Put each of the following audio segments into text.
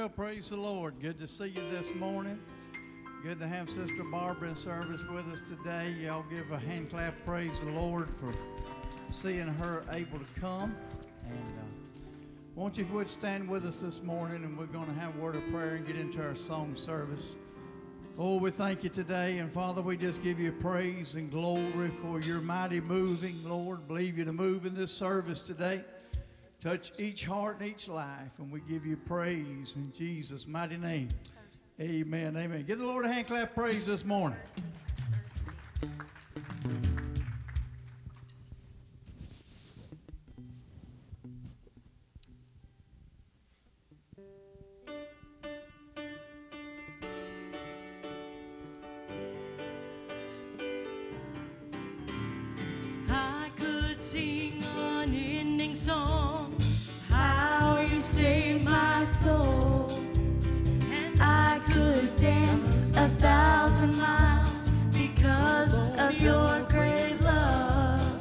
Well, praise the Lord. Good to see you this morning. Good to have Sister Barbara in service with us today. Y'all give a hand clap. Praise the Lord for seeing her able to come. And won't you would stand with us this morning, and we're going to have a word of prayer and get into our song service. Oh, we thank you today, and Father, we just give you praise and glory for your mighty moving, Lord. Believe you to move in this service today. Touch each heart and each life, and we give you praise in Jesus' mighty name. Amen, amen. Give the Lord a hand clap praise this morning. I could sing an ending song, how you saved my soul. And I could dance 1,000 miles because of your great love.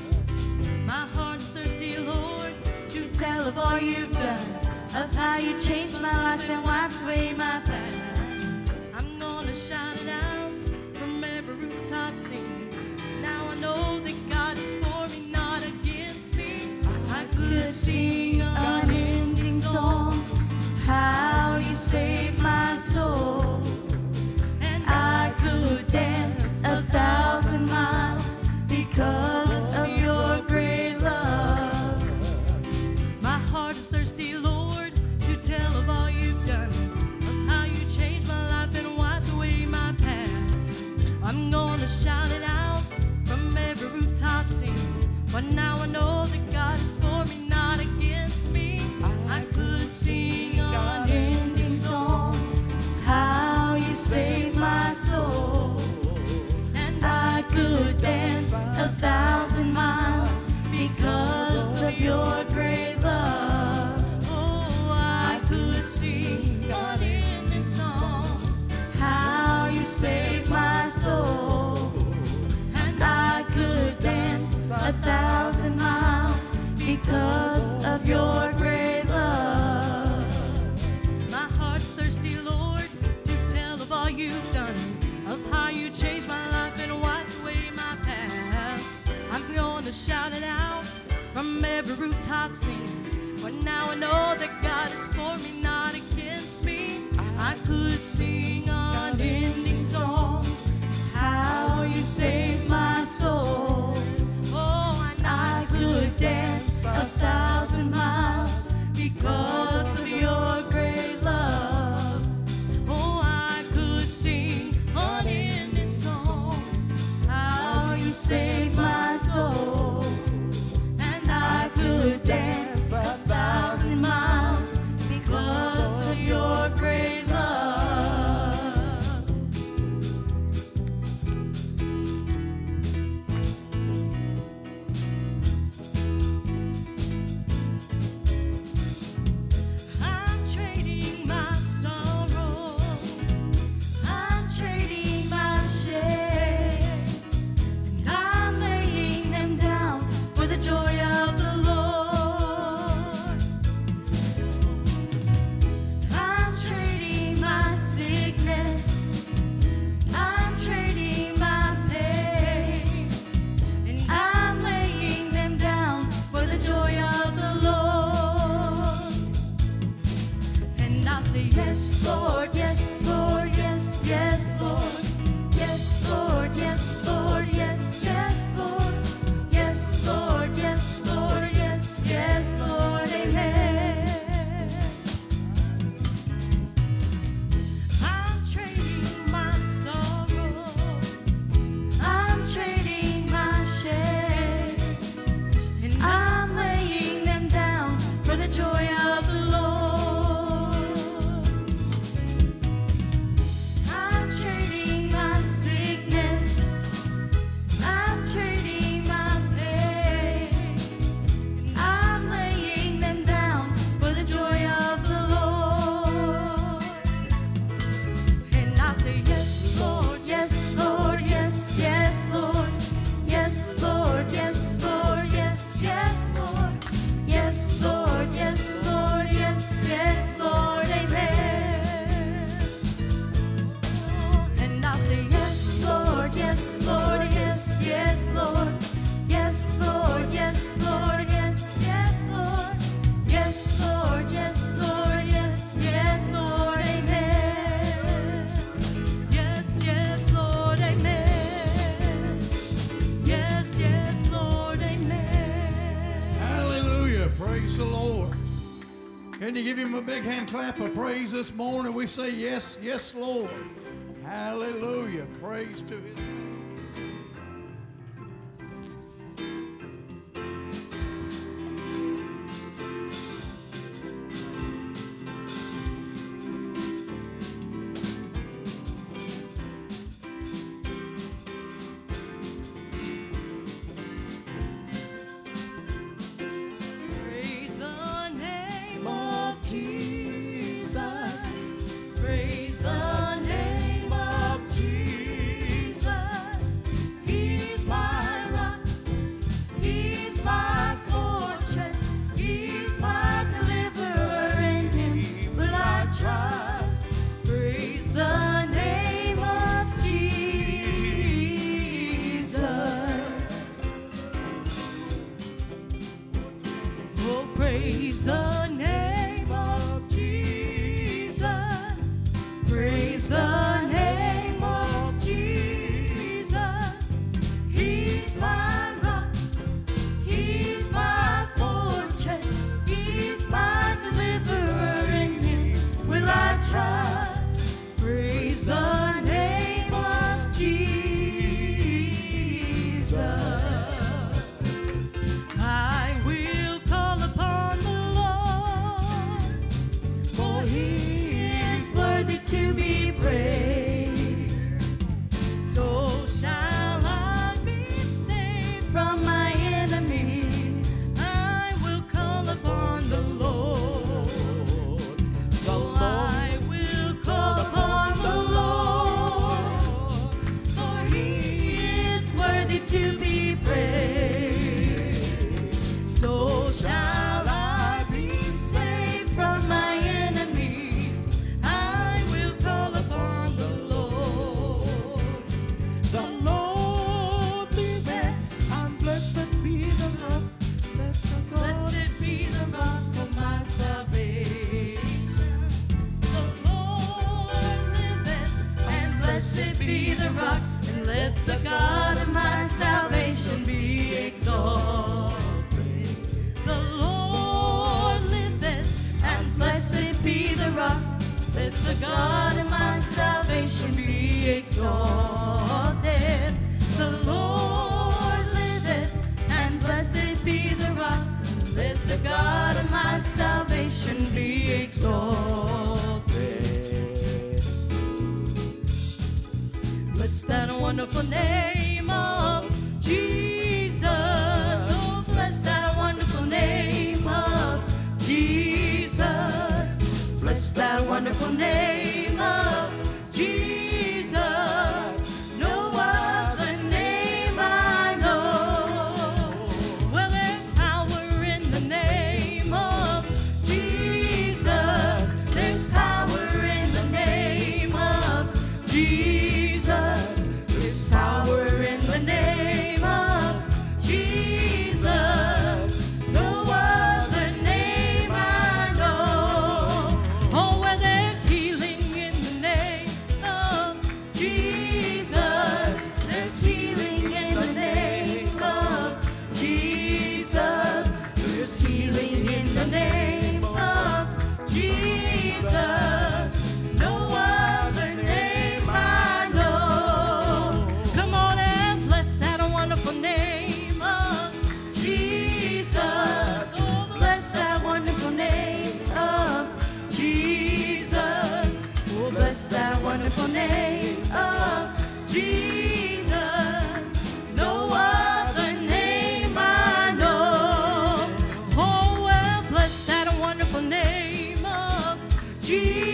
My heart's thirsty, Lord, to tell of all you've done, of how you changed my life and wiped away my past. I'm gonna shout it out from every rooftop sing. Now I know that God is for me, not against me. I could sing an ending song, how you saved my soul. And I could dance 1,000 miles because of your great love. My heart is thirsty, Lord, to tell of all you've done, of how you changed my life and wiped away my past. I'm gonna shout it out from every rooftop sing. But now I know that God is for me, not against me. I could sing an ending song, how you saved my soul. And I could dance 1,000 miles because of your great love. Oh, I could sing an ending song, how you saved my soul. And I could dance 1,000 miles because of your great love. My heart's thirsty, Lord, to tell of all you've done, of how you changed my life and wiped away my past. I'm gonna shout it out from every rooftop sing. But now I know that God is for me, not against me. I could sing an ending song, how you saved my soul. Oh, and I could dance 1,000 miles because of your great love. Oh, I could sing unending songs, how you saved my soul. And I could dance 1,000 miles because of your great love. I'm trading my sorrow, I'm trading my shame, and I'm laying them down for the joy of the Lord. I'm trading my sickness, I'm trading my pain, and I'm laying them down for the joy of the Lord. And I'll say, yes, Lord, yes, Lord, yes, yes, Lord. Yes, Lord, yes, Lord, yes, yes, Lord. Yes, Lord, yes, Lord, yes, yes, Lord, amen. I'm trading my sorrow, I'm trading my shame, and I'm laying them down for the joy of the Lord. I'm trading big hand clap of praise this morning. We say yes, yes, Lord. Hallelujah. Praise to His name. Praise the name of Jesus. He's my rock. He's my fortress. He's my deliverer. In Him will I trust. Praise the name of Jesus. Oh, praise the name of Jesus. Praise the name of Jesus. He's my rock. He's my fortress. He's my deliverer. In Him will I trust. Praise the name of Jesus. I will call upon the Lord, for He is worthy to be praised. So shall I be saved from my enemies. I will call upon the Lord. So I will call upon the Lord, for He is worthy to be praised. So shall I be saved from my enemies. I will call upon the Lord. The Lord liveth, and blessed be the rock. Blessed be the rock of my salvation. The Lord liveth, and blessed be the rock. And let the God of my salvation be exalted. The Lord liveth, and blessed be the rock. Let the God of my salvation be exalted. The Lord liveth, and blessed be the rock. Let the God of my salvation be exalted. Bless that wonderful name of Jesus. Oh, bless that wonderful name of Jesus. Bless that wonderful name of Jesus. No other name I know. Well, there's power in the name of Jesus. There's power in the name of Jesus. There's power in the name of Jesus. No other name I know. Oh, where there's healing in the name of Jesus. There's healing in the name of Jesus. There's healing in the name of Jesus. No other name I know. Come on and bless that wonderful name of Jesus. Oh, bless that wonderful name of Jesus. Oh, bless that wonderful name of Jesus. No other name I know. Oh, well, bless that wonderful name of Jesus.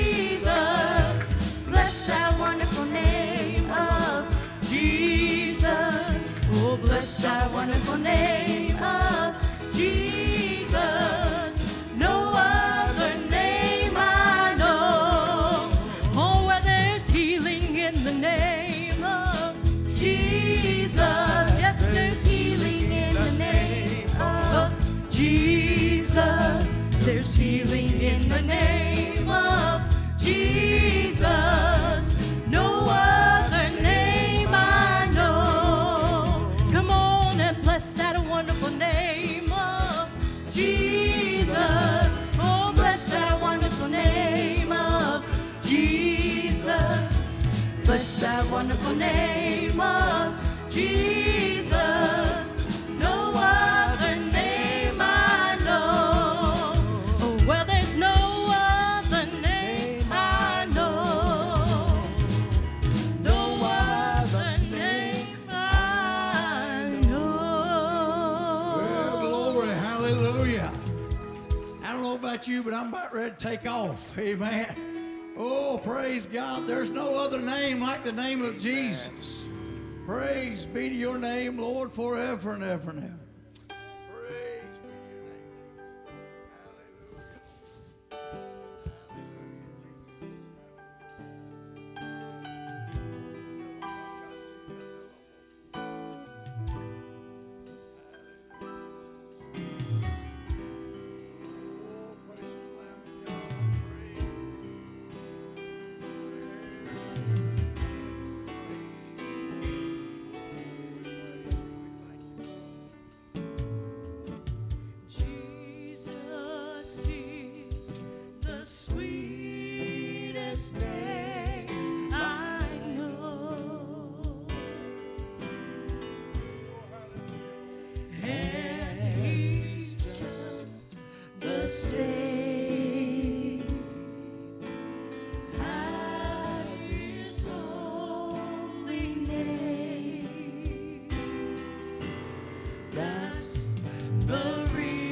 the name of Jesus. No other name I know. Oh, well, there's no other name I know. No other name I know. Well, glory, hallelujah. I don't know about you, but I'm about ready to take off. Amen. Oh, praise God. There's no other name like the name of Jesus. Praise be to your name, Lord, forever and ever and ever. Praise be to your name, Jesus. Jesus is the sweetest name I know. And He's just the same as His holy name. That's the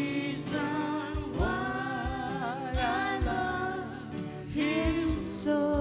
reason why I love Him so.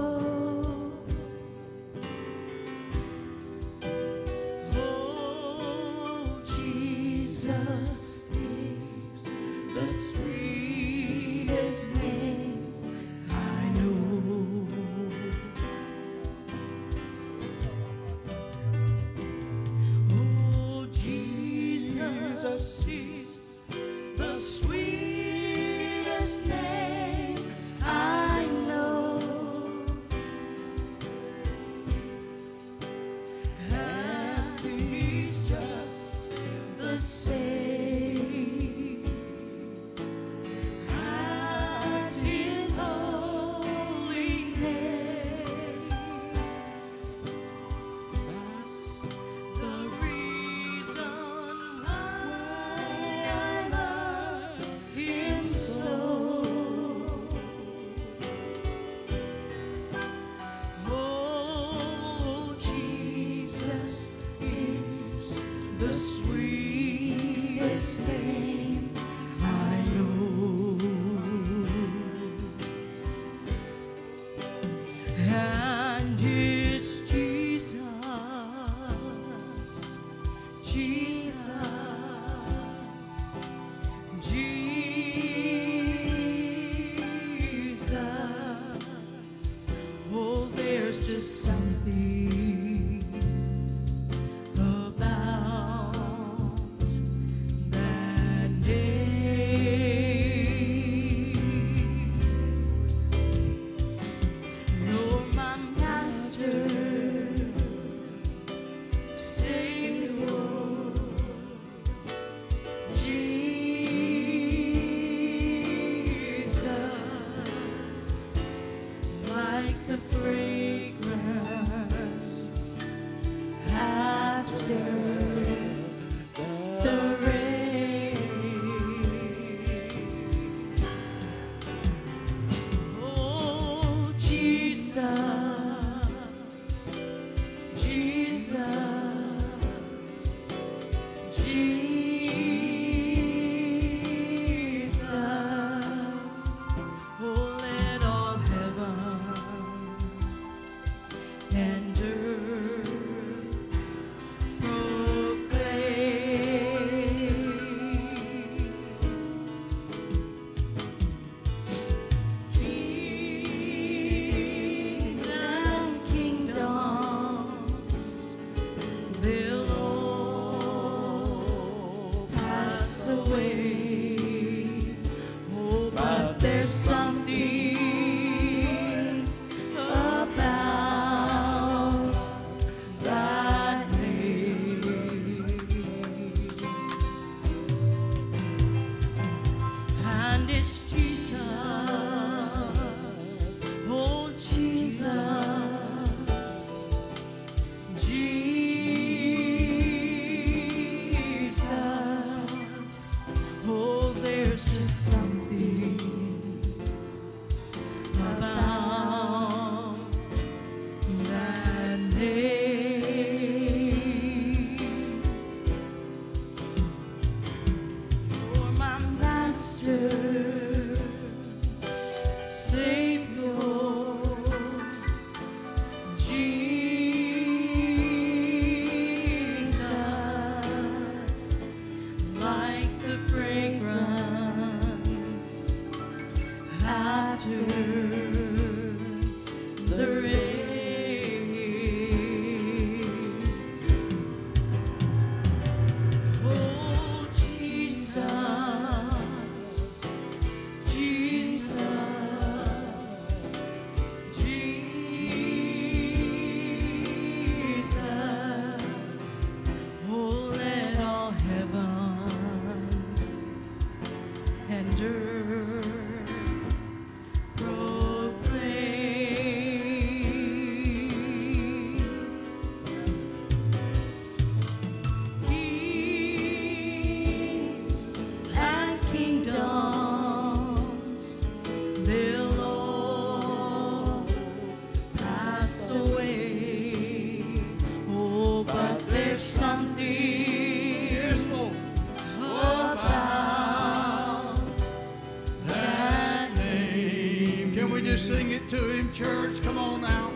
Sing it to him, church. Come on now.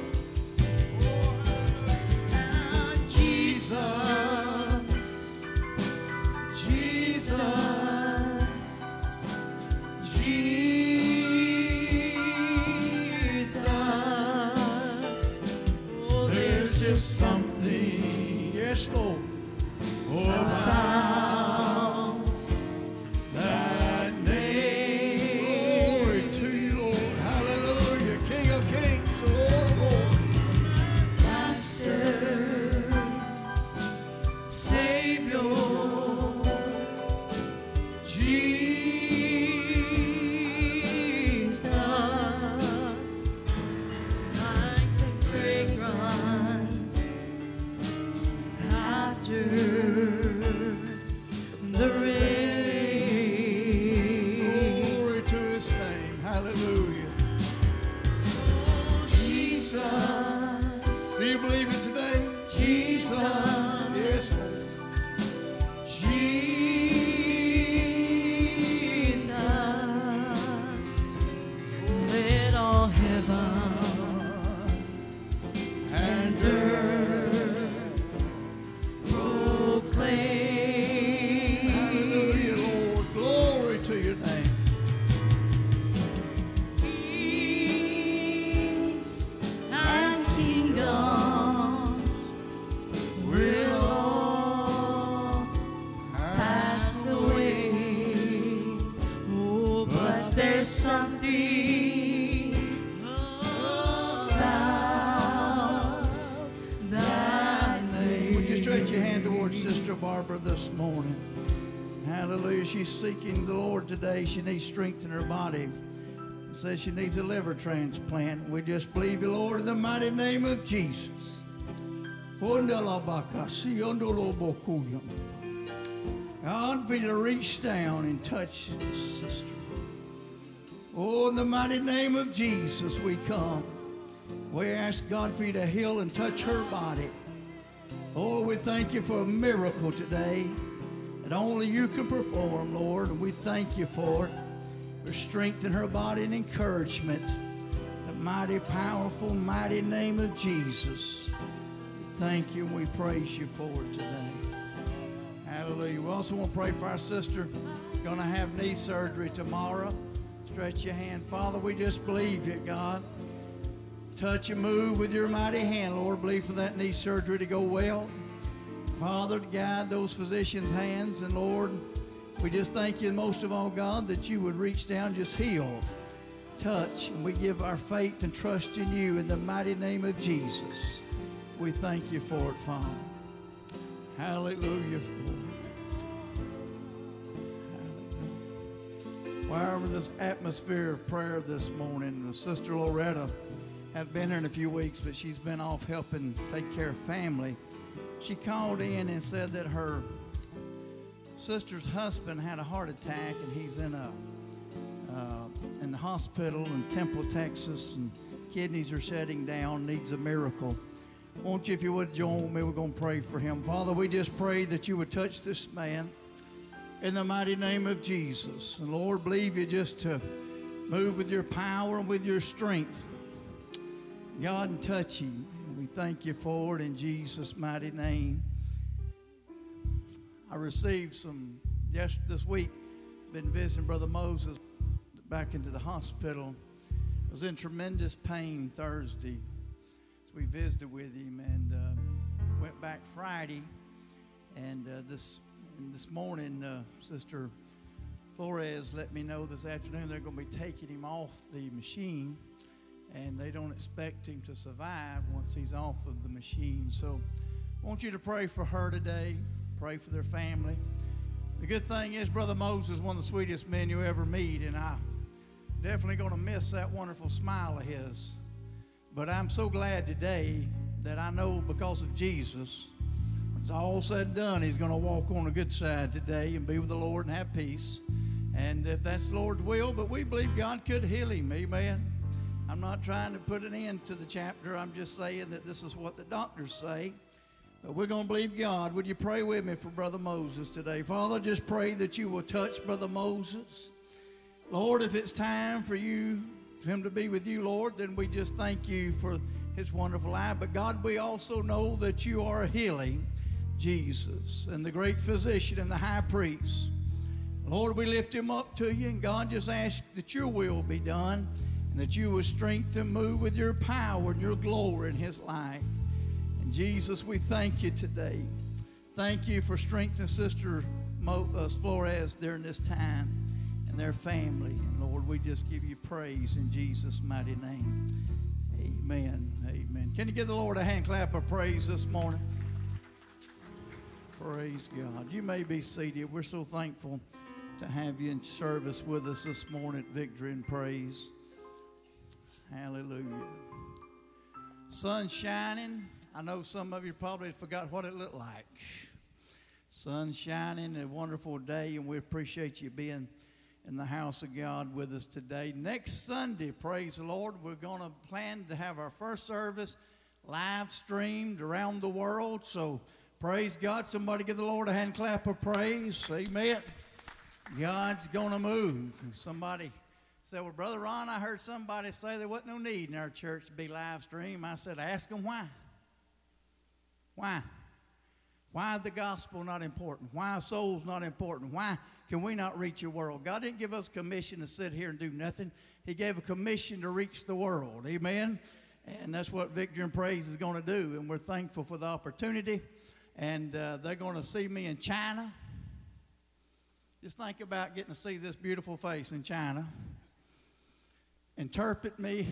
Jesus, Jesus, Jesus. Oh, there's just something, yes, Lord, about that name. Glory to you, Lord. Hallelujah. King of kings, Lord of lords. Master, Savior, Jesus, like the fragrance after the rain. Glory to his name. Hallelujah. Jesus. Do you believe it today? Jesus. Yes, Lord. Jesus. Let all heaven and earth proclaim. Hallelujah, Lord. Glory to your name. Kings and kingdoms will all pass away. Oh, but there's something about that name. Would you stretch your hand towards Sister Barbara this morning? Hallelujah. She's seeking the Lord today. She needs strength in her body. It says she needs a liver transplant. We just believe you, Lord, in the mighty name of Jesus. God, for you to reach down and touch this sister. Oh, in the mighty name of Jesus, we come. We ask God for you to heal and touch her body. Oh, we thank you for a miracle today that only you can perform, Lord. And we thank you for it, for strength in her body and encouragement. The mighty, powerful, mighty name of Jesus. We thank you and we praise you for it today. Hallelujah. We also want to pray for our sister going to have knee surgery tomorrow. Stretch your hand. Father, we just believe you, God. Touch and move with your mighty hand, Lord. Believe for that knee surgery to go well. Father, to guide those physicians' hands. And Lord, we just thank you most of all, God, that you would reach down and just heal, touch. And we give our faith and trust in you in the mighty name of Jesus. We thank you for it, Father. Hallelujah. While we're in this atmosphere of prayer this morning, Sister Loretta had been here in a few weeks, but she's been off helping take care of family. She called in and said that her sister's husband had a heart attack, and he's in the hospital in Temple, Texas, and kidneys are shutting down, needs a miracle. Won't you, if you would, join me? We're going to pray for him. Father, we just pray that you would touch this man in the mighty name of Jesus. And Lord, believe you just to move with your power and with your strength, God, and touch him. And we thank you for it in Jesus' mighty name. I received some, just this week, been visiting Brother Moses back into the hospital. I was in tremendous pain Thursday. So we visited with him and went back Friday. And this morning, Sister Flores let me know this afternoon they're going to be taking him off the machine. And they don't expect him to survive once he's off of the machine. So I want you to pray for her today. Pray for their family. The good thing is Brother Moses is one of the sweetest men you ever meet, and I'm definitely going to miss that wonderful smile of his. But I'm so glad today that I know because of Jesus, when it's all said and done, he's going to walk on the good side today and be with the Lord and have peace. And if that's the Lord's will, but we believe God could heal him, amen. I'm not trying to put an end to the chapter. I'm just saying that this is what the doctors say. But we're going to believe God. Would you pray with me for Brother Moses today? Father, just pray that you will touch Brother Moses. Lord, if it's time for you for him to be with you, Lord, then we just thank you for his wonderful life. But God, we also know that you are healing Jesus and the great physician and the high priest. Lord, we lift him up to you, and God, just ask that your will be done and that you will strengthen, move with your power and your glory in his life. And Jesus, we thank you today. Thank you for strengthening Sister Flores during this time and their family. And Lord, we just give you praise in Jesus' mighty name. Amen. Amen. Can you give the Lord a hand clap of praise this morning? Praise God. You may be seated. We're so thankful to have you in service with us this morning at Victory and Praise. Hallelujah. Sun shining. I know some of you probably forgot what it looked like. Sun shining, a wonderful day, and we appreciate you being in the house of God with us today. Next Sunday, praise the Lord, we're going to plan to have our first service live streamed around the world. So praise God. Somebody give the Lord a hand clap of praise. Amen. God's going to move. And somebody said, well, Brother Ron, I heard somebody say there wasn't no need in our church to be live streamed. I said, ask them why. Why? Why is the gospel not important? Why are souls not important? Why can we not reach the world? God didn't give us a commission to sit here and do nothing. He gave a commission to reach the world. Amen? And that's what Victory and Praise is going to do. And we're thankful for the opportunity. And they're going to see me in China. Just think about getting to see this beautiful face in China. Interpret me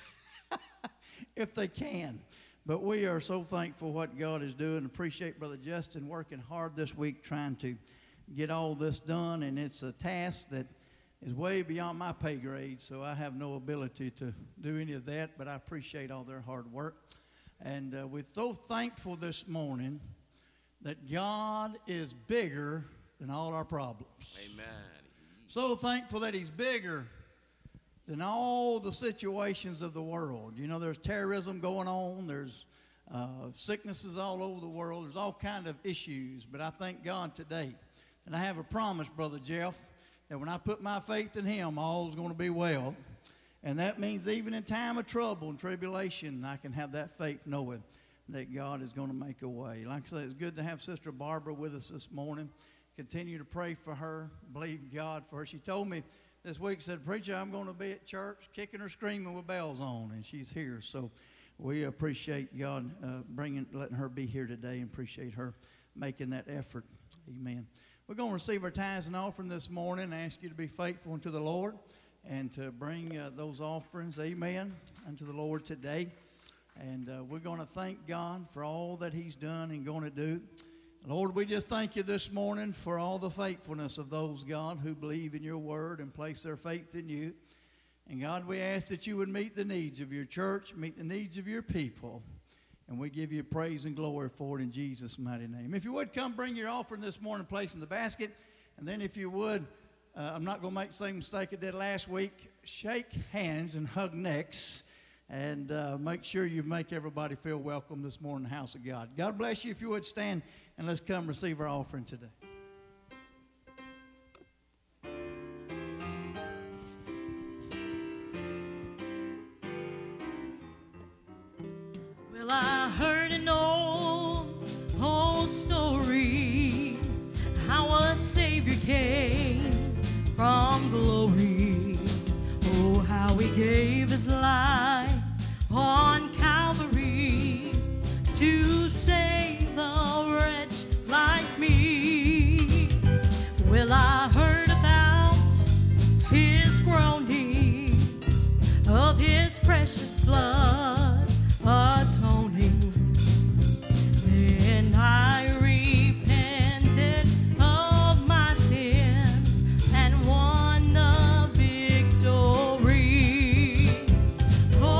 if they can. But we are so thankful what God is doing. Appreciate Brother Justin working hard this week trying to get all this done. And it's a task that is way beyond my pay grade, so I have no ability to do any of that. But I appreciate all their hard work. And we're so thankful this morning that God is bigger than all our problems. Amen. So thankful that he's bigger than all the situations of the world. You know, there's terrorism going on. There's sicknesses all over the world. There's all kinds of issues. But I thank God today. And I have a promise, Brother Jeff, that when I put my faith in him, all's going to be well. And that means even in time of trouble and tribulation, I can have that faith knowing that God is going to make a way. Like I said, it's good to have Sister Barbara with us this morning. Continue to pray for her, believe God for her. She told me this week, said, Preacher, I'm going to be at church kicking or screaming with bells on, and she's here. So we appreciate God letting her be here today, and appreciate her making that effort. Amen. We're going to receive our tithes and offering this morning. I ask you to be faithful unto the Lord and to bring those offerings, amen, unto the Lord today. And we're going to thank God for all that he's done and going to do. Lord, we just thank you this morning for all the faithfulness of those, God, who believe in your word and place their faith in you. And God, we ask that you would meet the needs of your church, meet the needs of your people. And we give you praise and glory for it in Jesus' mighty name. If you would, come bring your offering this morning, place in the basket. And then if you would, I'm not going to make the same mistake I did last week. Shake hands and hug necks. And make sure you make everybody feel welcome this morning in the house of God. God bless you. If you would stand and let's come receive our offering today. Well, I heard an old story, how a Savior came from glory. Oh, how he gave his life on Calvary to save a wretch like me. Well, I heard about his groaning, of his precious blood atoning. Then I repented of my sins and won the victory.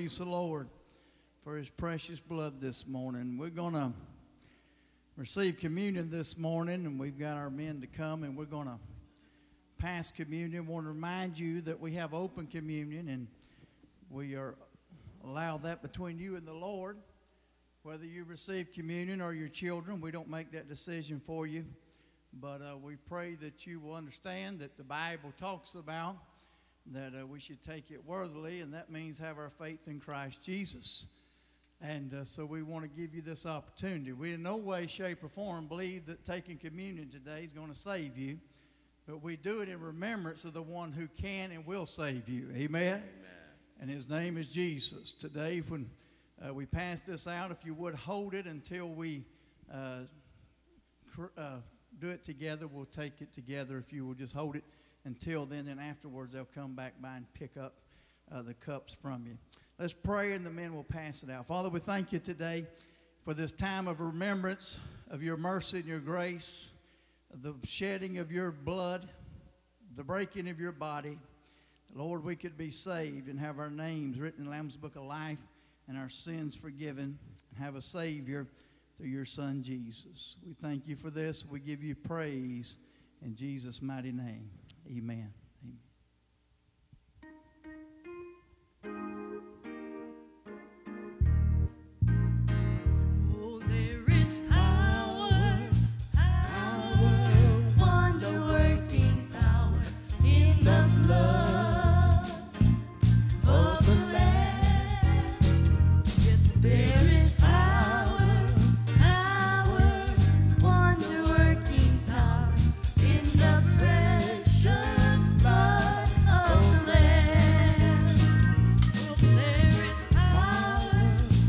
praise the Lord for his precious blood this morning. We're going to receive communion this morning, and we've got our men to come, and we're going to pass communion. I want to remind you that we have open communion, and we are allow that between you and the Lord. Whether you receive communion or your children, we don't make that decision for you. But we pray that you will understand that the Bible talks about that we should take it worthily, and that means have our faith in Christ Jesus. And so we want to give you this opportunity. We in no way, shape, or form believe that taking communion today is going to save you, but we do it in remembrance of the one who can and will save you. Amen? Amen. And his name is Jesus. Today, when we pass this out, if you would hold it until we do it together, we'll take it together. If you will just hold it until then afterwards they'll come back by and pick up the cups from you. Let's pray, and the men will pass it out. Father, we thank you today for this time of remembrance of your mercy and your grace, the shedding of your blood, the breaking of your body. Lord, we could be saved and have our names written in the Lamb's Book of Life and our sins forgiven and have a Savior through your Son, Jesus. We thank you for this. We give you praise in Jesus' mighty name. Amen. Oh, there is power, wonder-working power in the blood of the Lamb. Yes, there is power, wonder-working power in the precious blood of the Lamb. Oh, there is power,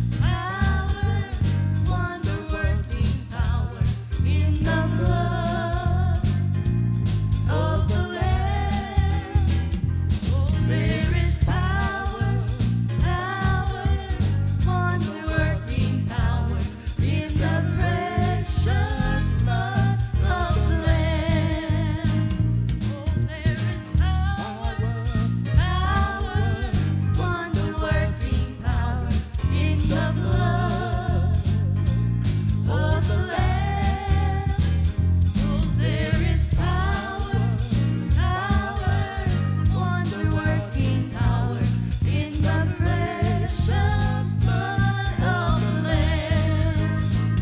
wonder-working power in the blood of the Lamb. Oh, there is power, wonder-working power in the precious blood of the Lamb. Oh, there is power, wonder-working power in the blood of the Lamb. Oh, there is power, wonder-working power in the precious blood of the Lamb.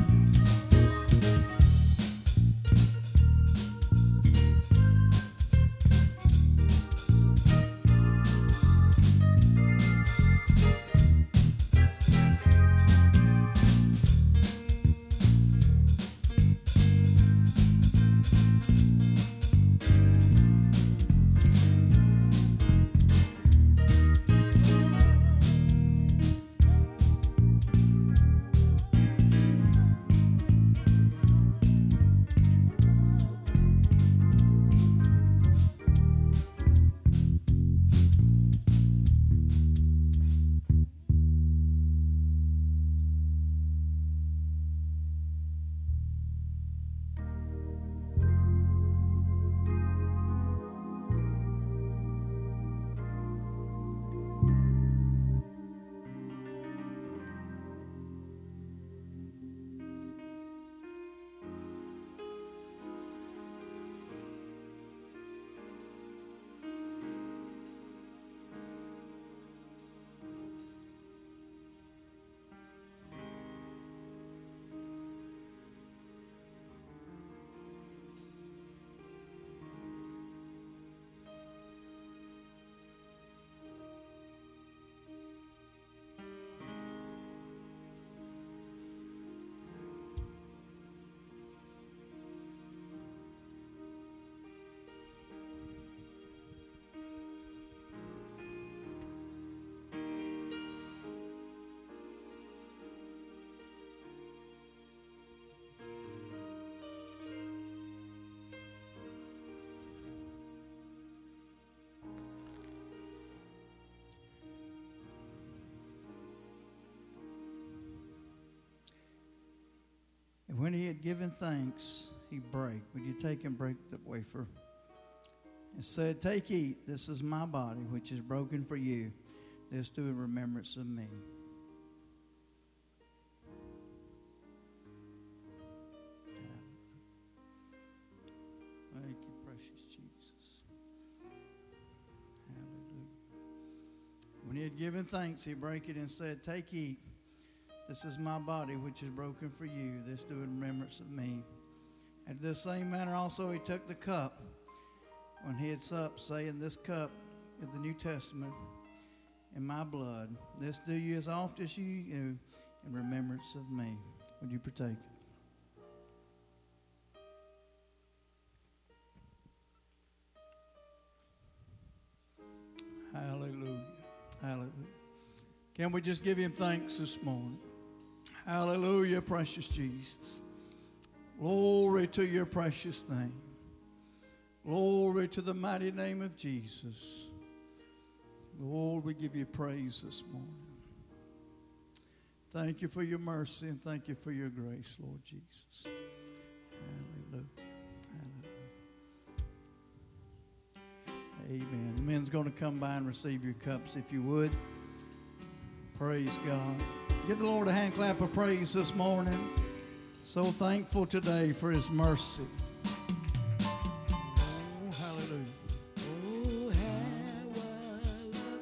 And when he had given thanks, he brake. Would you take and break the wafer? And said, "Take, eat. This is my body, which is broken for you. This do in remembrance of me. Thank you, precious Jesus. Hallelujah. When he had given thanks, he brake it and said, Take, eat. This is my body, which is broken for you. This do in remembrance of me. After this same manner also he took the cup when he had supped, saying, This cup is the New Testament in my blood. This do ye as oft as ye do in remembrance of me. Would you partake? Hallelujah. Hallelujah. Can we just give him thanks this morning? Hallelujah, precious Jesus. Glory to your precious name. Glory to the mighty name of Jesus. Lord, we give you praise this morning. Thank you for your mercy and thank you for your grace, Lord Jesus. Hallelujah. Hallelujah. Amen. The men's going to come by and receive your cups if you would. Praise God. Give the Lord a hand clap of praise this morning. So thankful today for his mercy. Oh, hallelujah. Oh, how I love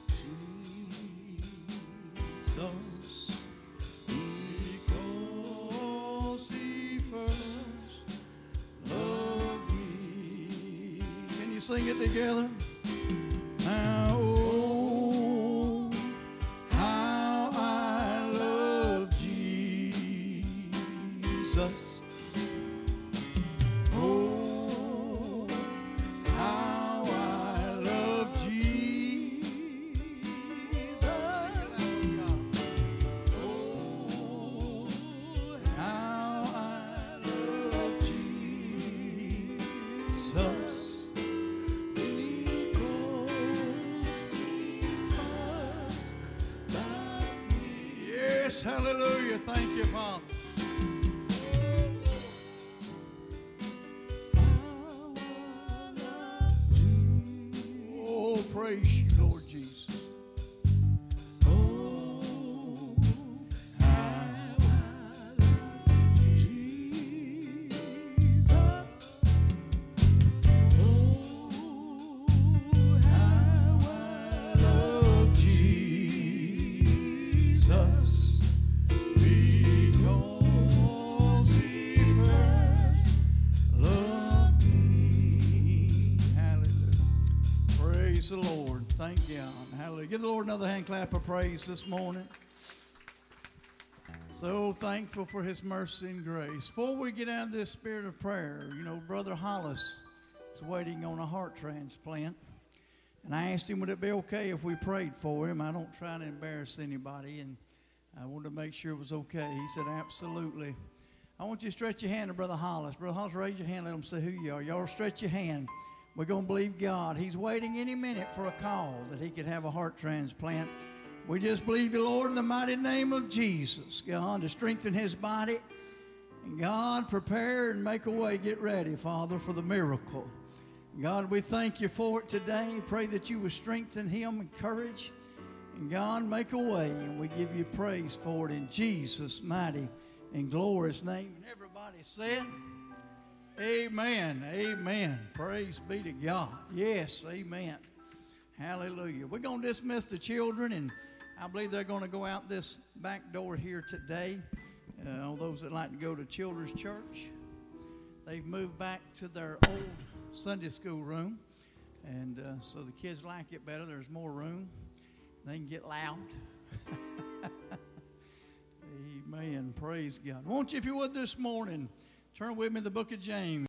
Jesus, because he first loved me. Can you sing it together? Hallelujah. Thank you, Father. Oh, praise you, Lord Jesus. Oh, how I love Jesus. Oh, how I love Jesus. Praise the Lord. Thank God. Hallelujah. Give the Lord another hand clap of praise this morning. So thankful for his mercy and grace. Before we get out of this spirit of prayer, you know, Brother Hollis is waiting on a heart transplant. And I asked him, would it be okay if we prayed for him? I don't try to embarrass anybody, and I wanted to make sure it was okay. He said, absolutely. I want you to stretch your hand to Brother Hollis. Brother Hollis, raise your hand. Let him say who you are. Y'all stretch your hand. We're going to believe God. He's waiting any minute for a call that he could have a heart transplant. We just believe you, Lord, in the mighty name of Jesus, God, to strengthen his body. And God, prepare and make a way. Get ready, Father, for the miracle. God, we thank you for it today. Pray that you would strengthen him and courage. And God, make a way. And we give you praise for it in Jesus' mighty and glorious name. And everybody said, amen. Amen. Praise be to God. Yes, amen. Hallelujah. We're going to dismiss the children, and I believe they're going to go out this back door here today. All those that like to go to children's church, they've moved back to their old Sunday school room, and so the kids like it better. There's more room. They can get loud. Amen. Praise God. Won't you, if you would, this morning, turn with me to the book of James.